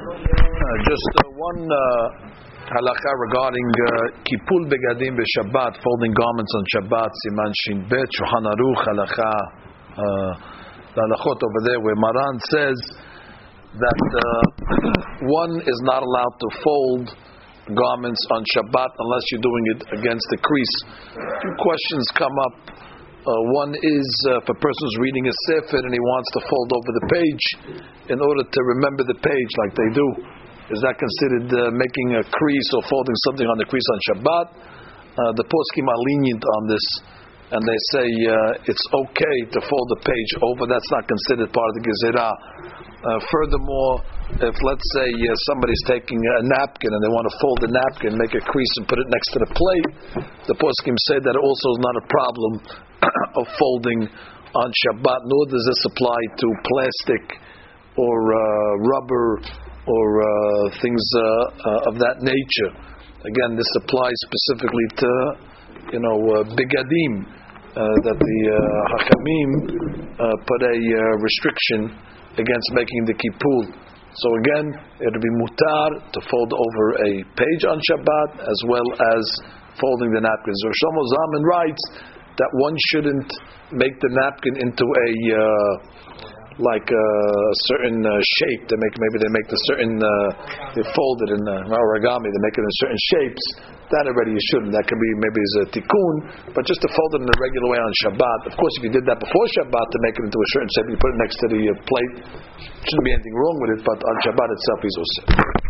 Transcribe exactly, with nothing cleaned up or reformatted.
Uh, just uh, one uh, halakha regarding uh, kipul begadim b'Shabbat, folding garments on Shabbat. Siman Shin Bet Shulchan Aruch halakha. Uh, the halachot over there where Maran says that uh, one is not allowed to fold garments on Shabbat unless you're doing it against the crease. Two questions come up. Uh, one is uh, if a person is reading a sefer and he wants to fold over the page in order to remember the page like they do. Is that considered uh, making a crease or folding something on the crease on Shabbat? Uh, the poskim are lenient on this, and they say uh, it's okay to fold the page over. That's not considered part of the gezerah. Uh, furthermore, if let's say uh, somebody's taking a napkin and they want to fold the napkin, make a crease and put it next to the plate, the poskim say that also is not a problem of folding on Shabbat. Nor does this apply to plastic or uh, rubber or uh, things uh, uh, of that nature. Again, this applies specifically to, you know, uh, bigadim, uh, that the uh, Hachamim uh, put a uh, restriction against making the kipul. So again, it would be mutar to fold over a page on Shabbat as well as folding the napkins. Rosh Shlomo Zalman writes that one shouldn't make the napkin into a uh, like a certain uh, shape. They make maybe they make the certain uh, they fold it in uh, origami. They make it in certain shapes. That already you shouldn't. That could be maybe as a tikkun, but just to fold it in a regular way on Shabbat. Of course, if you did that before Shabbat to make it into a certain shape, you put it next to the uh, plate. Shouldn't be anything wrong with it, but on Shabbat itself, he's also.